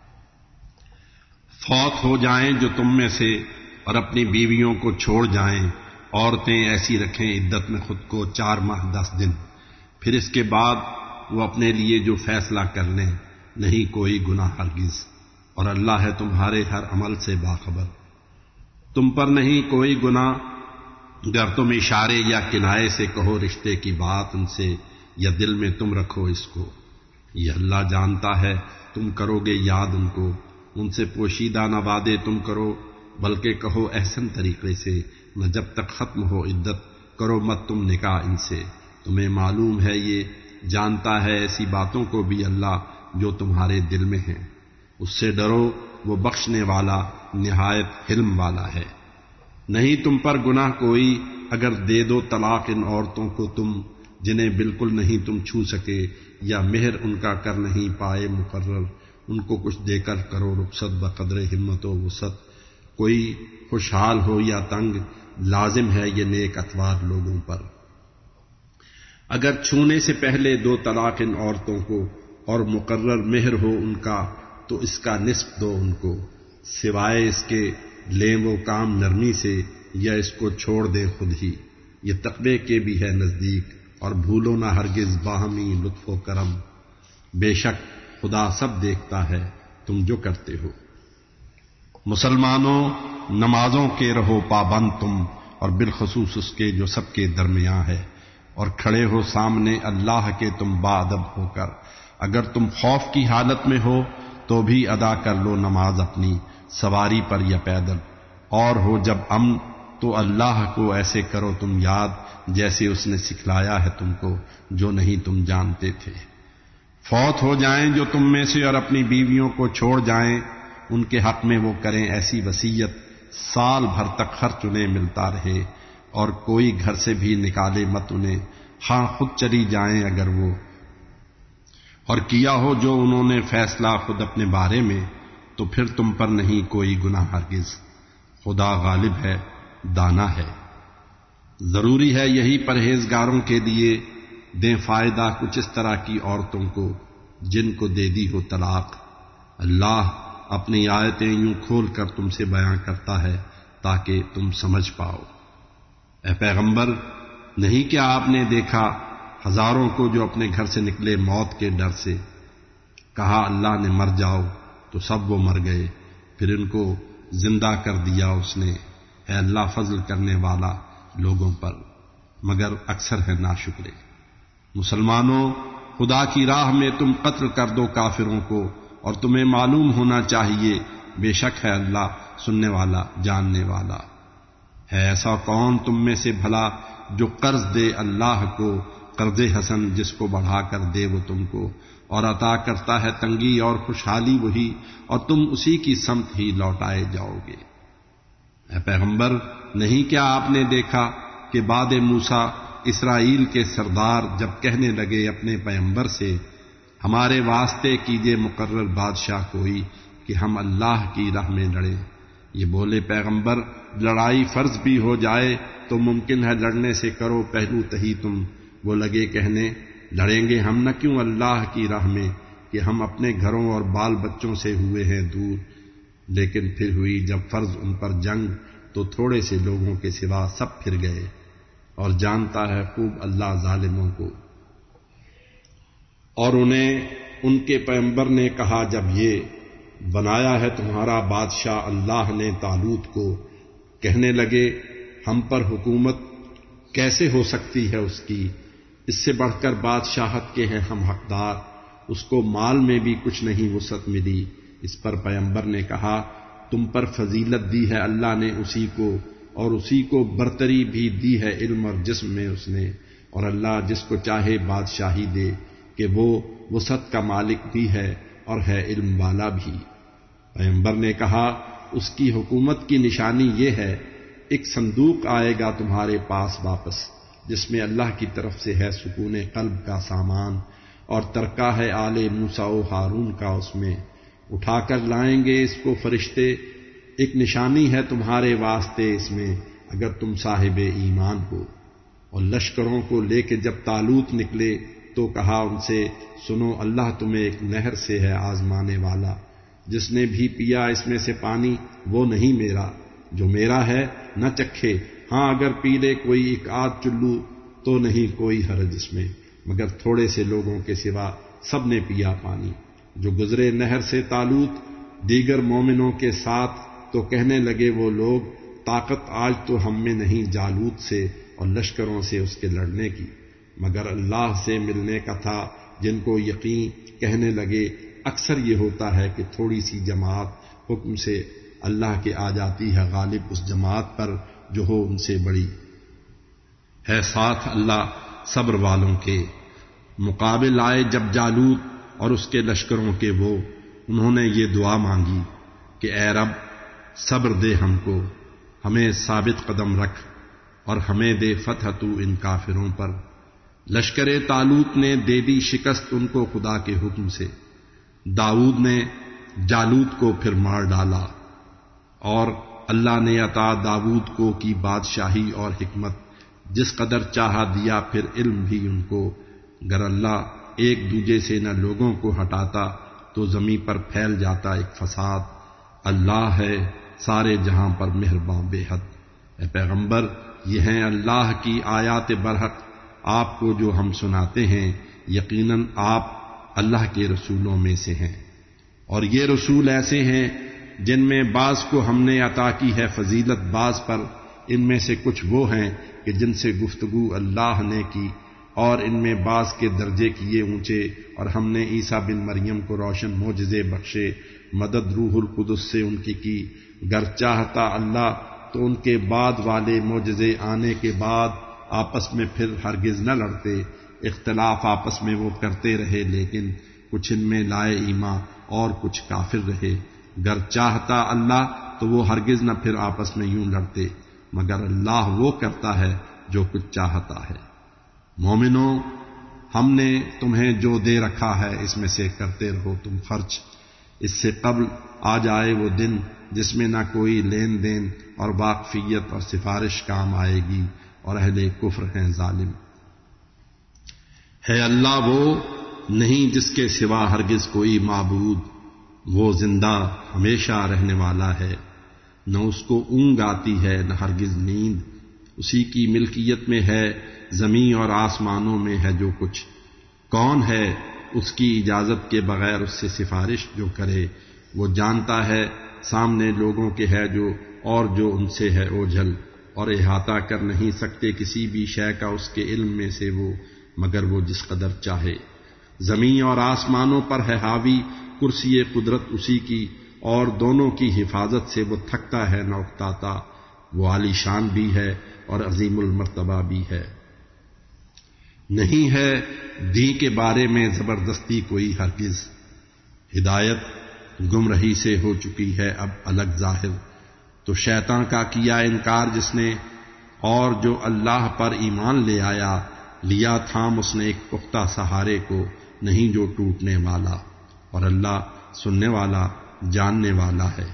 فوت ہو جائیں جو تم میں سے اور اپنی بیویوں کو چھوڑ جائیں، عورتیں ایسی رکھیں عدت میں خود کو چار ماہ دس دن، پھر اس کے بعد وہ اپنے لیے جو فیصلہ کر لیں، نہیں کوئی گناہ ہرگز، اور اللہ ہے تمہارے ہر عمل سے باخبر۔ تم پر نہیں کوئی گناہ گر تم اشارے یا کنائے سے کہو رشتے کی بات ان سے، یا دل میں تم رکھو اس کو، یہ اللہ جانتا ہے تم کرو گے یاد ان کو۔ ان سے پوشیدہ نہ وعدے تم کرو، بلکہ کہو احسن طریقے سے، نہ جب تک ختم ہو عدت کرو مت تم نکاح ان سے۔ تمہیں معلوم ہے یہ جانتا ہے ایسی باتوں کو بھی اللہ جو تمہارے دل میں ہیں۔ اس سے ڈرو وہ بخشنے والا نہایت حلم والا ہے۔ نہیں تم پر گناہ کوئی اگر دے دو طلاق ان عورتوں کو تم جنہیں بالکل نہیں تم چھو سکے، یا مہر ان کا کر نہیں پائے مقرر، ان کو کچھ دے کر کرو رخصت بقدر ہمت و وسعت۔ کوئی خوشحال ہو یا تنگ لازم ہے یہ نیک اتوار لوگوں پر۔ اگر چھونے سے پہلے دو طلاق ان عورتوں کو اور مقرر مہر ہو ان کا تو اس کا نصف دو ان کو، سوائے اس کے لیں وہ کام نرمی سے یا اس کو چھوڑ دیں خود ہی، یہ تقوی کے بھی ہے نزدیک، اور بھولو نہ ہرگز باہمی لطف و کرم، بے شک خدا سب دیکھتا ہے تم جو کرتے ہو۔ مسلمانوں نمازوں کے رہو پابند تم، اور بالخصوص اس کے جو سب کے درمیان ہے، اور کھڑے ہو سامنے اللہ کے تم باادب ہو کر، اگر تم خوف کی حالت میں ہو تو بھی ادا کر لو نماز اپنی سواری پر یا پیدل، اور ہو جب امن تو اللہ کو ایسے کرو تم یاد جیسے اس نے سکھلایا ہے تم کو جو نہیں تم جانتے تھے۔ فوت ہو جائیں جو تم میں سے اور اپنی بیویوں کو چھوڑ جائیں، ان کے حق میں وہ کریں ایسی وصیت سال بھر تک خرچ انہیں ملتا رہے، اور کوئی گھر سے بھی نکالے مت انہیں، ہاں خود چلی جائیں اگر وہ، اور کیا ہو جو انہوں نے فیصلہ خود اپنے بارے میں تو پھر تم پر نہیں کوئی گناہ ہرگز، خدا غالب ہے دانا ہے۔ ضروری ہے یہی پرہیزگاروں کے لیے دیں فائدہ کچھ اس طرح کی عورتوں کو جن کو دے دی ہو طلاق۔ اللہ اپنی آیتیں یوں کھول کر تم سے بیان کرتا ہے تاکہ تم سمجھ پاؤ۔ اے پیغمبر، نہیں کیا آپ نے دیکھا ہزاروں کو جو اپنے گھر سے نکلے موت کے ڈر سے، کہا اللہ نے مر جاؤ تو سب وہ مر گئے، پھر ان کو زندہ کر دیا اس نے، ہے اللہ فضل کرنے والا لوگوں پر، مگر اکثر ہے ناشکرے۔ مسلمانوں، خدا کی راہ میں تم قتل کر دو کافروں کو، اور تمہیں معلوم ہونا چاہیے بے شک ہے اللہ سننے والا جاننے والا۔ ہے ایسا کون تم میں سے بھلا جو قرض دے اللہ کو قرض حسن جس کو بڑھا کر دے وہ تم کو، اور عطا کرتا ہے تنگی اور خوشحالی وہی، اور تم اسی کی سمت ہی لوٹائے جاؤ گے۔ اے پیغمبر، نہیں کیا آپ نے دیکھا کہ بعد موسیٰ اسرائیل کے سردار جب کہنے لگے اپنے پیغمبر سے، ہمارے واسطے کیجئے مقرر بادشاہ کوئی کہ ہم اللہ کی راہ میں لڑیں۔ یہ بولے پیغمبر لڑائی فرض بھی ہو جائے تو ممکن ہے لڑنے سے کرو پہلو تہی تم۔ وہ لگے کہنے لڑیں گے ہم نہ کیوں اللہ کی راہ میں کہ ہم اپنے گھروں اور بال بچوں سے ہوئے ہیں دور۔ لیکن پھر ہوئی جب فرض ان پر جنگ تو تھوڑے سے لوگوں کے سوا سب پھر گئے، اور جانتا ہے خوب اللہ ظالموں کو۔ اور انہیں ان کے پیغمبر نے کہا جب یہ بنایا ہے تمہارا بادشاہ اللہ نے طالوت کو، کہنے لگے ہم پر حکومت کیسے ہو سکتی ہے اس کی، اس سے بڑھ کر بادشاہت کے ہیں ہم حقدار، اس کو مال میں بھی کچھ نہیں وسعت ملی۔ اس پر پیغمبر نے کہا تم پر فضیلت دی ہے اللہ نے اسی کو، اور اسی کو برتری بھی دی ہے علم اور جسم میں اس نے، اور اللہ جس کو چاہے بادشاہی دے کہ وہ وسعت کا مالک بھی ہے اور ہے علم والا بھی۔ پیغمبر نے کہا اس کی حکومت کی نشانی یہ ہے ایک صندوق آئے گا تمہارے پاس واپس جس میں اللہ کی طرف سے ہے سکون قلب کا سامان، اور ترکہ ہے آل موسیٰ و ہارون کا، اس میں اٹھا کر لائیں گے اس کو فرشتے، ایک نشانی ہے تمہارے واسطے اس میں اگر تم صاحب ایمان ہو۔ اور لشکروں کو لے کے جب طالوت نکلے تو کہا ان سے سنو اللہ تمہیں ایک نہر سے ہے آزمانے والا، جس نے بھی پیا اس میں سے پانی وہ نہیں میرا، جو میرا ہے نہ چکھے، ہاں اگر پی لے کوئی ایک آدھ چلو تو نہیں کوئی حرج اس میں، مگر تھوڑے سے لوگوں کے سوا سب نے پیا پانی۔ جو گزرے نہر سے طالوت دیگر مومنوں کے ساتھ تو کہنے لگے وہ لوگ طاقت آج تو ہم میں نہیں جالوت سے اور لشکروں سے اس کے لڑنے کی، مگر اللہ سے ملنے کا تھا جن کو یقین، کہنے لگے اکثر یہ ہوتا ہے کہ تھوڑی سی جماعت حکم سے اللہ کے آ جاتی ہے غالب اس جماعت پر جو ہو ان سے بڑی، ہے ساتھ اللہ صبر والوں کے۔ مقابل آئے جب جالوت اور اس کے لشکروں کے وہ، انہوں نے یہ دعا مانگی کہ اے رب صبر دے ہم کو، ہمیں ثابت قدم رکھ اور ہمیں دے فتح تو ان کافروں پر۔ لشکر طالوت نے دے دی شکست ان کو خدا کے حکم سے۔ داؤد نے جالوت کو پھر مار ڈالا، اور اللہ نے عطا داؤد کو کی بادشاہی اور حکمت، جس قدر چاہا دیا پھر علم بھی ان کو۔ گر اللہ ایک دوجے سے نہ لوگوں کو ہٹاتا تو زمین پر پھیل جاتا ایک فساد۔ اللہ ہے سارے جہاں پر مہربان بے حد۔ اے پیغمبر یہ ہیں اللہ کی آیات برحق آپ کو جو ہم سناتے ہیں، یقیناً آپ اللہ کے رسولوں میں سے ہیں، اور یہ رسول ایسے ہیں جن میں بعض کو ہم نے عطا کی ہے فضیلت بعض پر، ان میں سے کچھ وہ ہیں کہ جن سے گفتگو اللہ نے کی، اور ان میں بعض کے درجے کیے اونچے، اور ہم نے عیسیٰ بن مریم کو روشن معجزے بخشے، مدد روح القدس سے ان کی کی۔ گر چاہتا اللہ تو ان کے بعد والے معجزے آنے کے بعد آپس میں پھر ہرگز نہ لڑتے، اختلاف آپس میں وہ کرتے رہے، لیکن کچھ ان میں لائے ایمان اور کچھ کافر رہے۔ گر چاہتا اللہ تو وہ ہرگز نہ پھر آپس میں یوں لڑتے، مگر اللہ وہ کرتا ہے جو کچھ چاہتا ہے۔ مومنو ہم نے تمہیں جو دے رکھا ہے اس میں سے کرتے رہو تم خرچ، اس سے قبل آ جائے وہ دن جس میں نہ کوئی لین دین اور واقفیت اور سفارش کام آئے گی، اور اہل کفر ہیں ظالم۔ ہے اللہ وہ نہیں جس کے سوا ہرگز کوئی معبود، وہ زندہ ہمیشہ رہنے والا ہے، نہ اس کو اونگ آتی ہے نہ ہرگز نیند، اسی کی ملکیت میں ہے زمین اور آسمانوں میں ہے جو کچھ۔ کون ہے اس کی اجازت کے بغیر اس سے سفارش جو کرے؟ وہ جانتا ہے سامنے لوگوں کے ہے جو، اور جو ان سے ہے اوجھل، اور احاطہ کر نہیں سکتے کسی بھی شے کا اس کے علم میں سے وہ، مگر وہ جس قدر چاہے۔ زمین اور آسمانوں پر ہے حاوی، کرسی قدرت اسی کی، اور دونوں کی حفاظت سے وہ تھکتا ہے نہ اکتاتا، وہ عالی شان بھی ہے اور عظیم المرتبہ بھی ہے۔ نہیں ہے دی کے بارے میں زبردستی کوئی ہرگز، ہدایت گمراہی سے ہو چکی ہے اب الگ ظاہر، تو شیطان کا کیا انکار جس نے، اور جو اللہ پر ایمان لے آیا، لیا تھام اس نے ایک پختہ سہارے کو، نہیں جو ٹوٹنے والا، اور اللہ سننے والا جاننے والا ہے۔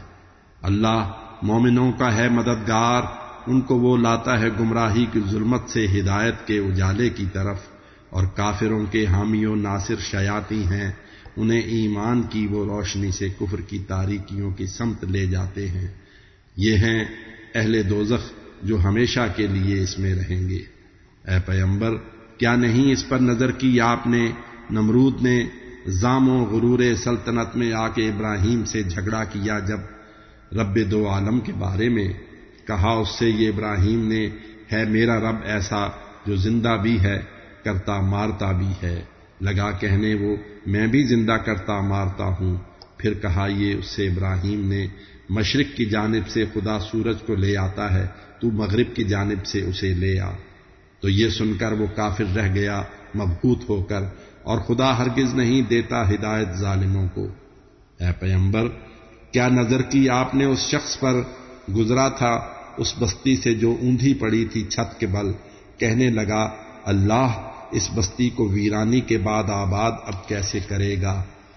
اللہ مومنوں کا ہے مددگار، ان کو وہ لاتا ہے گمراہی کی ظلمت سے ہدایت کے اجالے کی طرف، اور کافروں کے حامی و ناصر شیاطیں ہیں، انہیں ایمان کی وہ روشنی سے کفر کی تاریکیوں کی سمت لے جاتے ہیں۔ یہ ہیں اہل دوزخ جو ہمیشہ کے لیے اس میں رہیں گے۔ اے پیغمبر، کیا نہیں اس پر نظر کی آپ نے؟ نمرود نے زام و غرور سلطنت میں آ کے ابراہیم سے جھگڑا کیا، جب رب دو عالم کے بارے میں کہا اس سے یہ ابراہیم نے، ہے میرا رب ایسا جو زندہ بھی ہے کرتا مارتا بھی ہے، لگا کہنے وہ میں بھی زندہ کرتا مارتا ہوں۔ پھر کہا یہ اس سے ابراہیم نے، مشرق کی جانب سے خدا سورج کو لے آتا ہے، تو مغرب کی جانب سے اسے لے آ۔ تو یہ سن کر وہ کافر رہ گیا مبہوت ہو کر، اور خدا ہرگز نہیں دیتا ہدایت ظالموں کو۔ اے پیغمبر، کیا نظر کی آپ نے اس شخص پر گزرا تھا اس بستی سے جو اوندھی پڑی تھی چھت کے بل، کہنے لگا اللہ اس بستی کو ویرانی کے بعد آباد اب کیسے کرے گا؟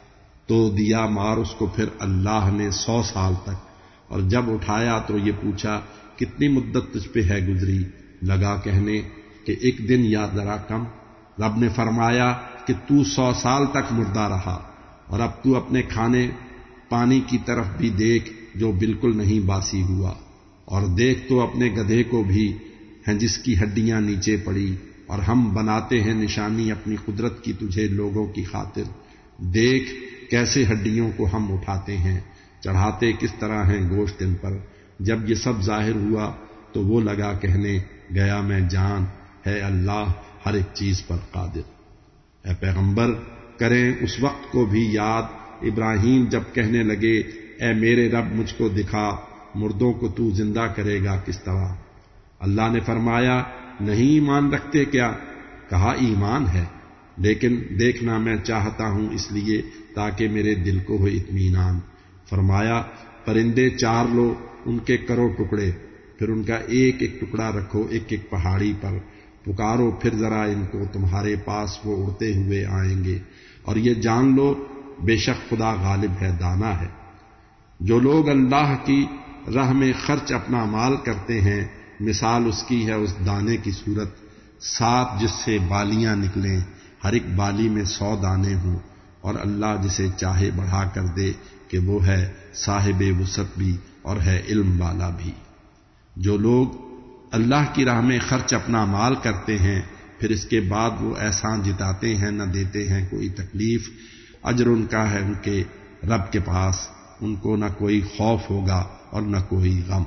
تو دیا مار اس کو پھر اللہ نے سو سال تک، اور جب اٹھایا تو یہ پوچھا کتنی مدت تجھ پہ ہے گزری؟ لگا کہنے کہ ایک دن یا ذرا کم۔ رب نے فرمایا کہ تو سو سال تک مردہ رہا، اور اب تو اپنے کھانے پانی کی طرف بھی دیکھ جو بالکل نہیں باسی ہوا، اور دیکھ تو اپنے گدھے کو بھی ہیں جس کی ہڈیاں نیچے پڑی، اور ہم بناتے ہیں نشانی اپنی قدرت کی تجھے لوگوں کی خاطر، دیکھ کیسے ہڈیوں کو ہم اٹھاتے ہیں، چڑھاتے کس طرح ہیں گوشت ان پر۔ جب یہ سب ظاہر ہوا تو وہ لگا کہنے گیا میں جان ہے اللہ ہر ایک چیز پر قادر۔ اے پیغمبر، کریں اس وقت کو بھی یاد ابراہیم جب کہنے لگے اے میرے رب مجھ کو دکھا مردوں کو تو زندہ کرے گا کس طرح؟ اللہ نے فرمایا نہیں ایمان رکھتے کیا؟ کہا ایمان ہے، لیکن دیکھنا میں چاہتا ہوں اس لیے تاکہ میرے دل کو ہو اطمینان۔ فرمایا پرندے چار لو، ان کے کرو ٹکڑے، پھر ان کا ایک ایک ٹکڑا رکھو ایک ایک پہاڑی پر، پکارو پھر ذرا ان کو، تمہارے پاس وہ اڑتے ہوئے آئیں گے، اور یہ جان لو بے شک خدا غالب ہے، دانا ہے۔ جو لوگ اللہ کی راہ میں خرچ اپنا مال کرتے ہیں، مثال اس کی ہے اس دانے کی صورت، سات جس سے بالیاں نکلیں، ہر ایک بالی میں سو دانے ہوں، اور اللہ جسے چاہے بڑھا کر دے کہ وہ ہے صاحب وسعت بھی اور ہے علم والا بھی۔ جو لوگ اللہ کی راہ میں خرچ اپنا مال کرتے ہیں، پھر اس کے بعد وہ احسان جتاتے ہیں، نہ دیتے ہیں کوئی تکلیف، اجر ان کا ہے ان کے رب کے پاس، ان کو نہ کوئی خوف ہوگا اور نہ کوئی غم۔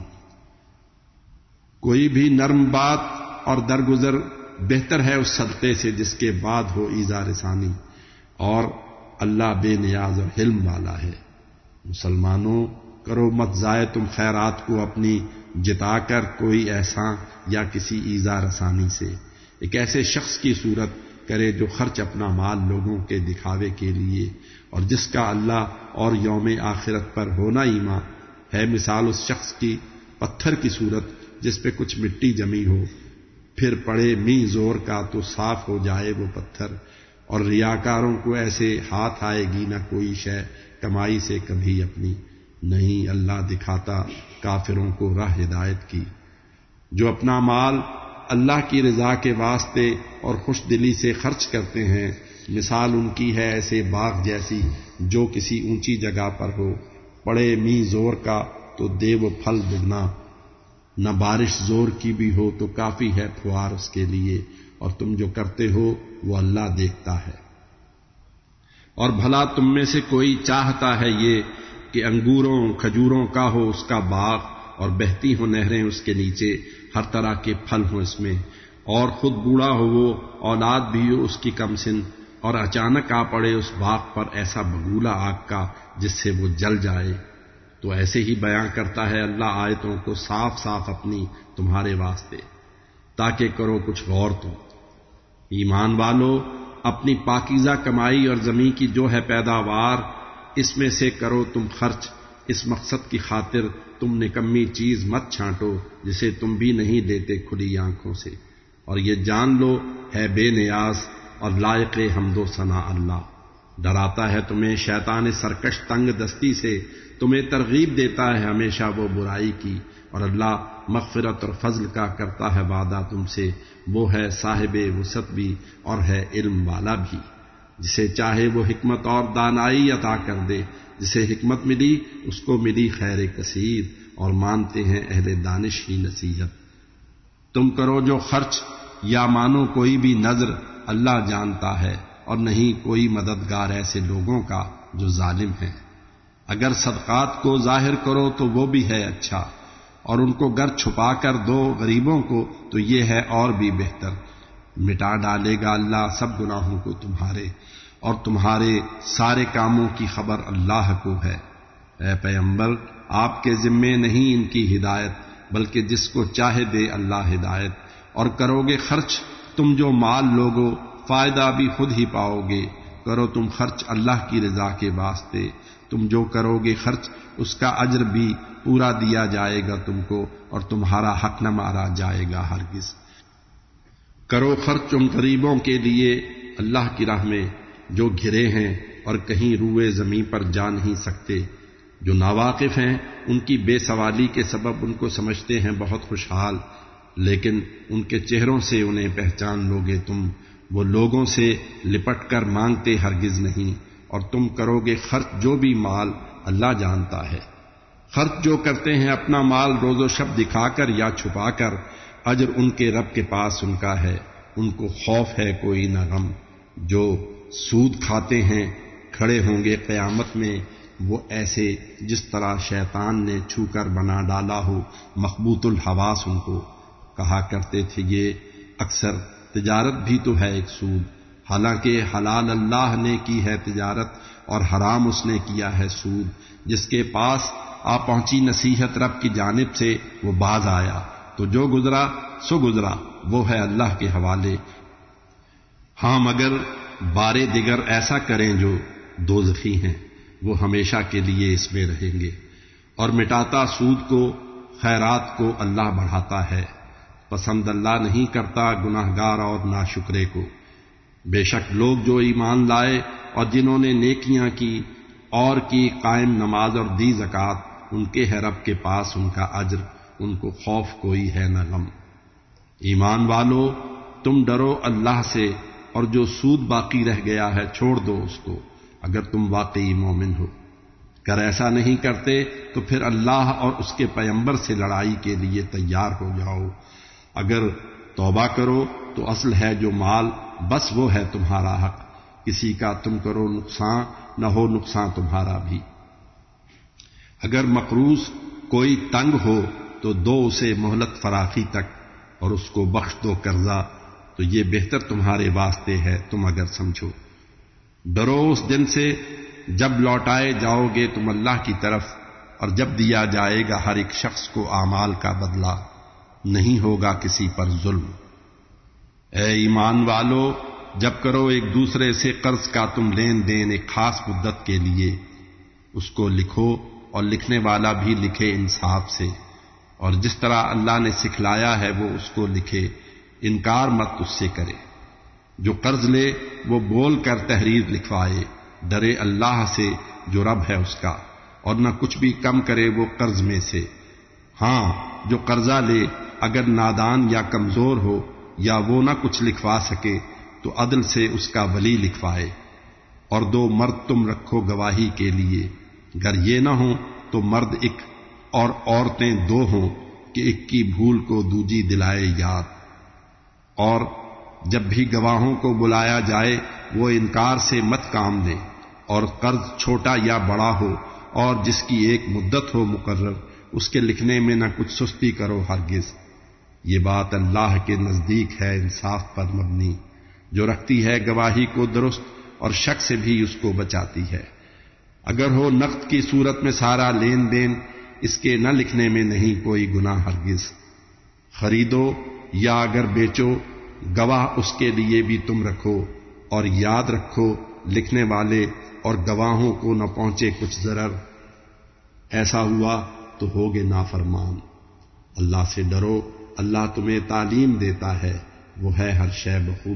کوئی بھی نرم بات اور درگزر بہتر ہے اس صدقے سے جس کے بعد ہو ایذا رسانی، اور اللہ بے نیاز اور حلم والا ہے۔ مسلمانوں، کرو مت ضائع تم خیرات کو اپنی جتا کر کوئی احسان یا کسی ایذا رسانی سے۔ ایک ایسے شخص کی صورت کرے جو خرچ اپنا مال لوگوں کے دکھاوے کے لیے، اور جس کا اللہ اور یوم آخرت پر ہونا ایمان ہے، مثال اس شخص کی پتھر کی صورت جس پہ کچھ مٹی جمی ہو، پھر پڑے می زور کا تو صاف ہو جائے وہ پتھر، اور ریاکاروں کو ایسے ہاتھ آئے گی نہ کوئی شے کمائی سے کبھی اپنی، نہیں اللہ دکھاتا کافروں کو راہ ہدایت کی۔ جو اپنا مال اللہ کی رضا کے واسطے اور خوش دلی سے خرچ کرتے ہیں، مثال ان کی ہے ایسے باغ جیسی جو کسی اونچی جگہ پر ہو، پڑے می زور کا تو دے وہ پھل دگنا، نہ بارش زور کی بھی ہو تو کافی ہے پھوار اس کے لیے، اور تم جو کرتے ہو وہ اللہ دیکھتا ہے۔ اور بھلا تم میں سے کوئی چاہتا ہے یہ کہ انگوروں کھجوروں کا ہو اس کا باغ، اور بہتی ہوں نہریں اس کے نیچے، ہر طرح کے پھل ہوں اس میں، اور خود بوڑھا ہو وہ، اولاد بھی ہو اس کی کم سن، اور اچانک آ پڑے اس باغ پر ایسا بگولا آگ کا جس سے وہ جل جائے؟ تو ایسے ہی بیان کرتا ہے اللہ آیتوں کو صاف صاف اپنی تمہارے واسطے، تاکہ کرو کچھ غور تم۔ ایمان والو، اپنی پاکیزہ کمائی اور زمین کی جو ہے پیداوار، اس میں سے کرو تم خرچ، اس مقصد کی خاطر تم نکمی چیز مت چھانٹو جسے تم بھی نہیں دیتے کھلی آنکھوں سے، اور یہ جان لو ہے بے نیاز اور لائق حمد و ثنا اللہ۔ ڈراتا ہے تمہیں شیطان سرکش تنگ دستی سے، تمہیں ترغیب دیتا ہے ہمیشہ وہ برائی کی، اور اللہ مغفرت اور فضل کا کرتا ہے وعدہ تم سے، وہ ہے صاحب وسعت بھی اور ہے علم والا بھی۔ جسے چاہے وہ حکمت اور دانائی عطا کر دے، جسے حکمت ملی اس کو ملی خیر کثیر، اور مانتے ہیں اہل دانش ہی نصیحت۔ تم کرو جو خرچ یا مانو کوئی بھی نذر، اللہ جانتا ہے، اور نہیں کوئی مددگار ایسے لوگوں کا جو ظالم ہیں۔ اگر صدقات کو ظاہر کرو تو وہ بھی ہے اچھا، اور ان کو گر چھپا کر دو غریبوں کو تو یہ ہے اور بھی بہتر۔ مٹا ڈالے گا اللہ سب گناہوں کو تمہارے، اور تمہارے سارے کاموں کی خبر اللہ کو ہے۔ اے پیغمبر، آپ کے ذمے نہیں ان کی ہدایت، بلکہ جس کو چاہے دے اللہ ہدایت۔ اور کرو گے خرچ تم جو مال لوگو، فائدہ بھی خود ہی پاؤ گے۔ کرو تم خرچ اللہ کی رضا کے واسطے، تم جو کرو گے خرچ اس کا اجر بھی پورا دیا جائے گا تم کو، اور تمہارا حق نہ مارا جائے گا ہرگز۔ کرو خرچ ان غریبوں کے لیے اللہ کی راہ میں جو گھرے ہیں اور کہیں روئے زمین پر جا نہیں سکتے، جو ناواقف ہیں ان کی بے سوالی کے سبب ان کو سمجھتے ہیں بہت خوشحال، لیکن ان کے چہروں سے انہیں پہچان لوگے تم، وہ لوگوں سے لپٹ کر مانگتے ہرگز نہیں۔ اور تم کرو گے خرچ جو بھی مال، اللہ جانتا ہے۔ خرچ جو کرتے ہیں اپنا مال روز و شب دکھا کر یا چھپا کر، اجر ان کے رب کے پاس ان کا ہے، ان کو خوف ہے کوئی نہ غم۔ جو سود کھاتے ہیں کھڑے ہوں گے قیامت میں وہ ایسے جس طرح شیطان نے چھو کر بنا ڈالا ہو مخبوط الحواس۔ ان کو کہا کرتے تھے یہ اکثر تجارت بھی تو ہے ایک سود، حالانکہ حلال اللہ نے کی ہے تجارت اور حرام اس نے کیا ہے سود۔ جس کے پاس آ پہنچی نصیحت رب کی جانب سے وہ باز آیا، تو جو گزرا سو گزرا، وہ ہے اللہ کے حوالے۔ ہاں مگر بارے دیگر ایسا کریں جو دوزخی ہیں، وہ ہمیشہ کے لیے اس میں رہیں گے۔ اور مٹاتا سود کو خیرات کو اللہ بڑھاتا ہے، پسند اللہ نہیں کرتا گناہگار اور ناشکرے کو۔ بے شک لوگ جو ایمان لائے اور جنہوں نے نیکیاں کی اور کی قائم نماز اور دی زکوٰۃ، ان کے ہے رب کے پاس ان کا اجر، ان کو خوف کوئی ہے نہ غم۔ ایمان والو تم ڈرو اللہ سے، اور جو سود باقی رہ گیا ہے چھوڑ دو اس کو، اگر تم واقعی مومن ہو۔ اگر ایسا نہیں کرتے تو پھر اللہ اور اس کے پیغمبر سے لڑائی کے لیے تیار ہو جاؤ۔ اگر توبہ کرو تو اصل ہے جو مال بس وہ ہے تمہارا حق، کسی کا تم کرو نقصان نہ ہو نقصان تمہارا بھی۔ اگر مقروض کوئی تنگ ہو تو دو اسے مہلت فراخی تک، اور اس کو بخش دو قرضہ، تو یہ بہتر تمہارے واسطے ہے تم اگر سمجھو۔ ڈرو اس دن سے جب لوٹائے جاؤ گے تم اللہ کی طرف، اور جب دیا جائے گا ہر ایک شخص کو اعمال کا بدلہ، نہیں ہوگا کسی پر ظلم۔ اے ایمان والو جب کرو ایک دوسرے سے قرض کا تم لین دین ایک خاص مدت کے لیے، اس کو لکھو اور لکھنے والا بھی لکھے انصاف سے، اور جس طرح اللہ نے سکھلایا ہے وہ اس کو لکھے، انکار مت اس سے کرے۔ جو قرض لے وہ بول کر تحریر لکھوائے، ڈرے اللہ سے جو رب ہے اس کا، اور نہ کچھ بھی کم کرے وہ قرض میں سے۔ ہاں جو قرضہ لے اگر نادان یا کمزور ہو یا وہ نہ کچھ لکھوا سکے تو عدل سے اس کا ولی لکھوائے، اور دو مرد تم رکھو گواہی کے لیے، گر یہ نہ ہو تو مرد ایک اور عورتیں دو ہوں کہ ایک کی بھول کو دوجی دلائے یاد۔ اور جب بھی گواہوں کو بلایا جائے وہ انکار سے مت کام دیں، اور قرض چھوٹا یا بڑا ہو اور جس کی ایک مدت ہو مقرر، اس کے لکھنے میں نہ کچھ سستی کرو ہرگز۔ یہ بات اللہ کے نزدیک ہے انصاف پر مبنی، جو رکھتی ہے گواہی کو درست اور شک سے بھی اس کو بچاتی ہے۔ اگر ہو نقد کی صورت میں سارا لین دین، اس کے نہ لکھنے میں نہیں کوئی گناہ ہرگز۔ خریدو یا اگر بیچو، گواہ اس کے لیے بھی تم رکھو، اور یاد رکھو لکھنے والے اور گواہوں کو نہ پہنچے کچھ ضرر، ایسا ہوا تو ہوگے نافرمان۔ اللہ سے ڈرو، اللہ تمہیں تعلیم دیتا ہے، وہ ہے ہر شے بخوبی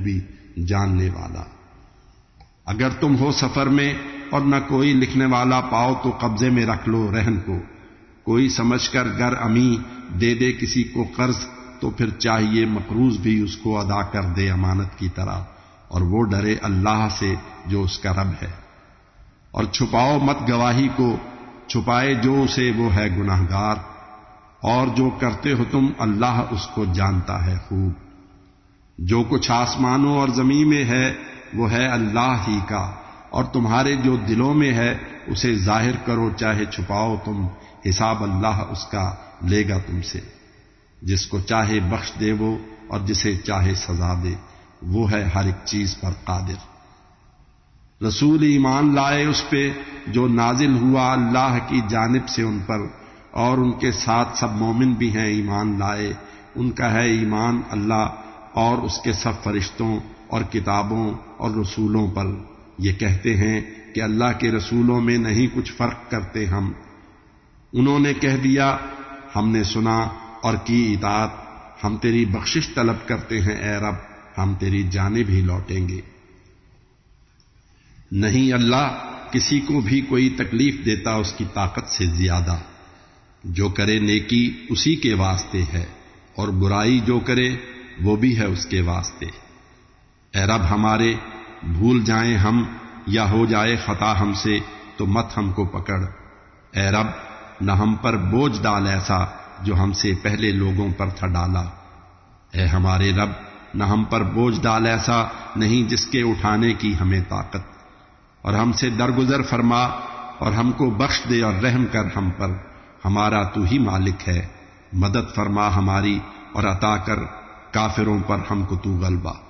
جاننے والا۔ اگر تم ہو سفر میں اور نہ کوئی لکھنے والا پاؤ تو قبضے میں رکھ لو رہن کو۔ کوئی سمجھ کر گر امی دے دے کسی کو قرض تو پھر چاہیے مقروض بھی اس کو ادا کر دے امانت کی طرح، اور وہ ڈرے اللہ سے جو اس کا رب ہے۔ اور چھپاؤ مت گواہی کو، چھپائے جو اسے وہ ہے گناہگار، اور جو کرتے ہو تم اللہ اس کو جانتا ہے خوب۔ جو کچھ آسمانوں اور زمین میں ہے وہ ہے اللہ ہی کا، اور تمہارے جو دلوں میں ہے اسے ظاہر کرو چاہے چھپاؤ تم، حساب اللہ اس کا لے گا تم سے۔ جس کو چاہے بخش دے وہ، اور جسے چاہے سزا دے، وہ ہے ہر ایک چیز پر قادر۔ رسول ایمان لائے اس پہ جو نازل ہوا اللہ کی جانب سے ان پر، اور ان کے ساتھ سب مومن بھی ہیں ایمان لائے۔ ان کا ہے ایمان اللہ اور اس کے سب فرشتوں اور کتابوں اور رسولوں پر۔ یہ کہتے ہیں کہ اللہ کے رسولوں میں نہیں کچھ فرق کرتے ہم۔ انہوں نے کہہ دیا ہم نے سنا اور کی اطاعت، ہم تیری بخشش طلب کرتے ہیں اے رب، ہم تیری جانب ہی لوٹیں گے۔ نہیں اللہ کسی کو بھی کوئی تکلیف دیتا اس کی طاقت سے زیادہ۔ جو کرے نیکی اسی کے واسطے ہے، اور برائی جو کرے وہ بھی ہے اس کے واسطے۔ اے رب ہمارے بھول جائیں ہم یا ہو جائے خطا ہم سے تو مت ہم کو پکڑ۔ اے رب نہ ہم پر بوجھ ڈال ایسا جو ہم سے پہلے لوگوں پر تھا ڈالا۔ اے ہمارے رب نہ ہم پر بوجھ ڈال ایسا نہیں جس کے اٹھانے کی ہمیں طاقت، اور ہم سے درگزر فرما اور ہم کو بخش دے اور رحم کر ہم پر، ہمارا تو ہی مالک ہے۔ مدد فرما ہماری اور عطا کر کافروں پر ہم کو تو غلبہ۔